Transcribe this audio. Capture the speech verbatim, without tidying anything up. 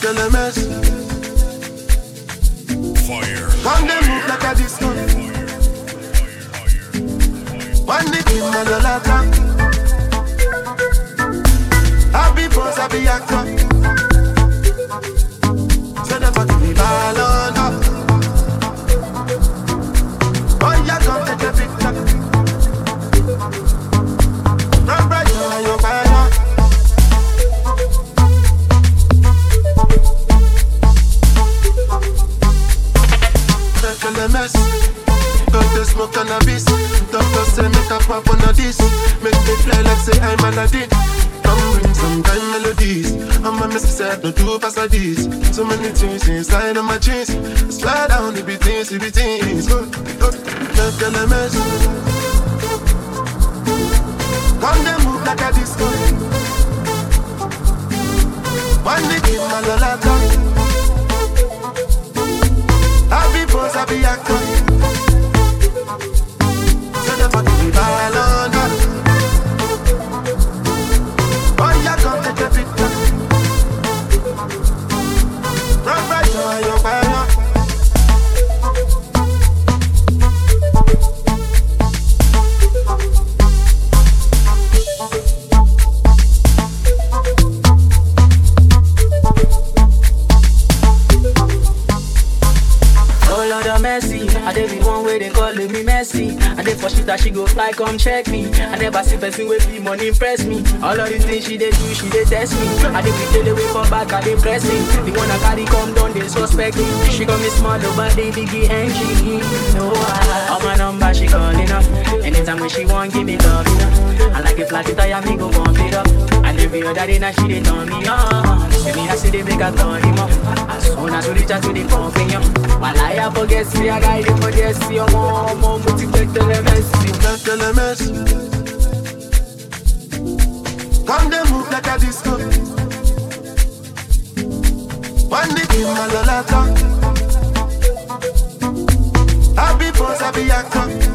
que le mess. Fire. Come they move like a disco. One day in my lolata. I be boss, I be actor. So the fuck be ball on up. Oh yeah, come take a picture. Run right now, you're fire. Take the mess. Got the smoke cannabis. Doctor say make a pop on this. Make me fly like say I'm Aladdin. Come bring some kind melodies. I'm a messy said no two pass like this. So many things inside of my jeans. Slide down the beatings, the beatings. Good, good, take the mess. Come they move like a disco. One day in my lolata. I be boss, I be actor. So the fuck be ball on that. Oh yeah, come take a picture. Run right now, you're fire. Oh Lord of mercy, I dey be one way they calling me messy. I dey for shit that she go fly, come check me. I never see person with be money impress me. All of these things she dey do, she dey test me. I dey be tell away for back, I dey press me. The one I carry come down, they suspect me. She got me small, but they biggie entry. No, I, all my number she calling up. Anytime when she want, give me love, you know. I like it flat, it tire me go pump it up. And every other day now she dey turn me on. See me, I see they make a turn him up. As soon as we reach out to the pumping up, while I forget, see I got it for this, see your mom, mom, but you take the lemons, Take the lemons. Come they move like a disco. One day in my lolata. I be boss, I be actor.